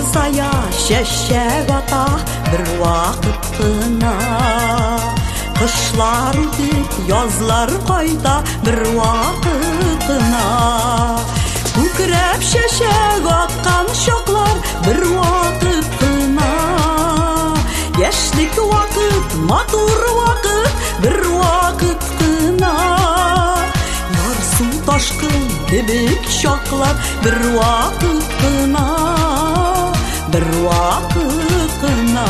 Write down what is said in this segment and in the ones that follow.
сая шешек ата бір уақыт қына. Қышлар өтіп, язлар қайта бір уақыт қына. Көкіреп шешек атқан шоқлар бір уақыт қына. Яшлік уақыт, матур уақыт бір уақыт қына. Ярсу ташқын, бебек шоқлар бір уақыт қына. Бір уақыт қына.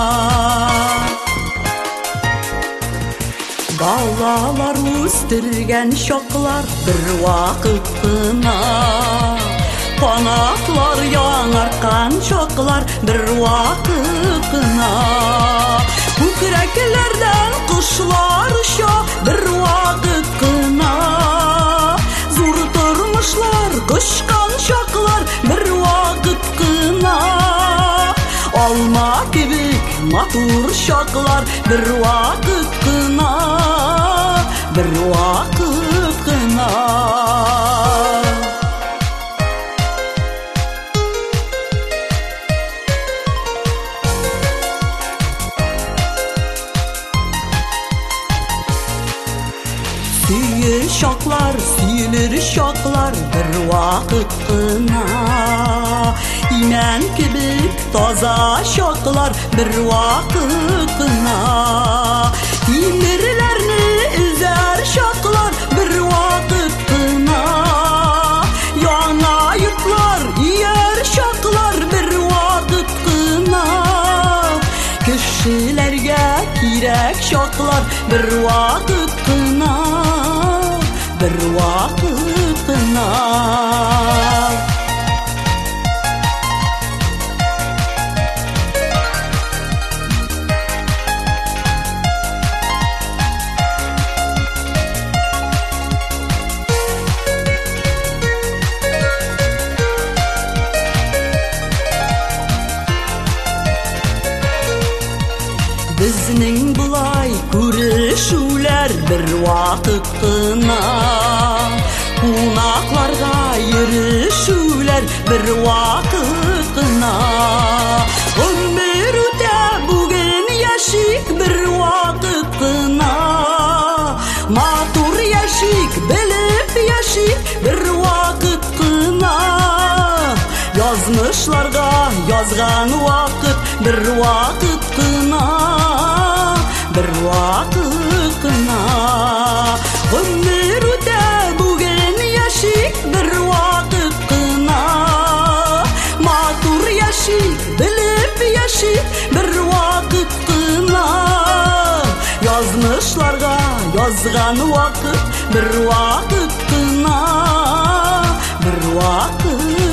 Балалар өстірген шоқлар бір уақыт қына. Қонақлар яңартқан шоқлар бір уақыт қына. Көкіректерден құшлар ұша бір уақыт қына. Зор тұрмышлар құшқан шоқлар бір уақыт қына. Алма кебек матур шоқлар бір уақыт қына. Бір уақыт қына. Сүйір шоқлар, сүйілір шоқлар бір уақыт қына. Имен кебек таза шоқлар бір уақыт қына. Киімдерлерні үзер шоқлар бір уақыт қына. Яңа ютлар иер шоқлар бір уақыт қына. Кішілерге керек шоқлар бір уақыт қына. Бір уақыт қына. Біздің бұлай көрішулер бір уақыт қына. Қонақларға ерішулер бір уақыт қына. Өмір өте бүгін яшик бір уақыт қына. Матур яшик, біліп яшик бір уақыт қына. Язмышларға язған уақыт бір уақыт қына. Бір уақыт қына. Өмір өте бүгін яшик бір уақыт қына. Матур яшик, біліп яшик бір уақыт қына. Язмышларға язған уақыт бір уақыт қына. Бір уақыт